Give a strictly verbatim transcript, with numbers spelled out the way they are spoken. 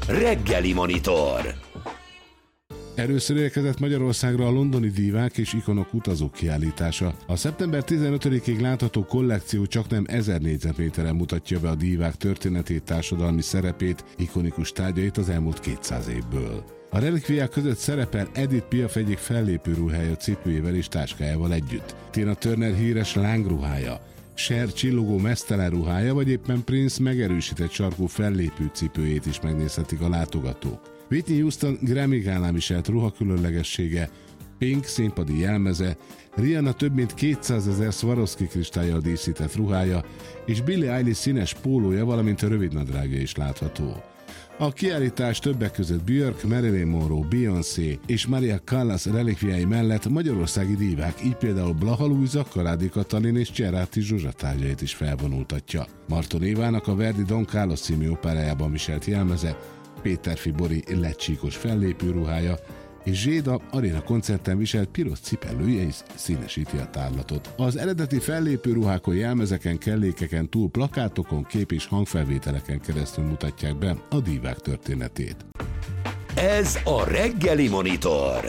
Reggeli Monitor. Először érkezett Magyarországra a londoni dívák és ikonok utazók kiállítása. A szeptember tizenötödikéig látható kollekció csaknem ezer négyzetméteren mutatja be a dívák történetét, társadalmi szerepét, ikonikus tárgyait az elmúlt kétszáz évből. A relikviák között szerepel Edith Piaf egyik fellépő ruhája cipőjével és táskájával együtt, Tina Turner híres lángruhája, Cher csillogó meztelen ruhája, vagy éppen Prince megerősített sarkú fellépő cipőjét is megnézhetik a látogatók. Whitney Houston Grammy-gálán viselt ruha különlegessége, Pink színpadi jelmeze, Rihanna több mint kétszázezer Swarovski kristályjal díszített ruhája, és Billie Eilish színes pólója, valamint a rövidnadrágja is látható. A kiállítás többek között Björk, Marilyn Monroe, Beyoncé és Maria Callas relikviái mellett magyarországi dívák, így például Blaha Lujza, Karádi Katalin és Cseráti Zsuzsa tárgyait is felvonultatja. Marton Évának a Verdi Don Carlos című operájában viselt jelmeze, Péterfi Bori lecsíkos fellépő ruhája és Zséda aréna koncerten viselt piros cipellője is színesíti a tárlatot. Az eredeti fellépő ruhákon, jelmezeken, kellékeken túl plakátokon, kép- és hangfelvételeken keresztül mutatják be a dívák történetét. Ez a Reggeli Monitor.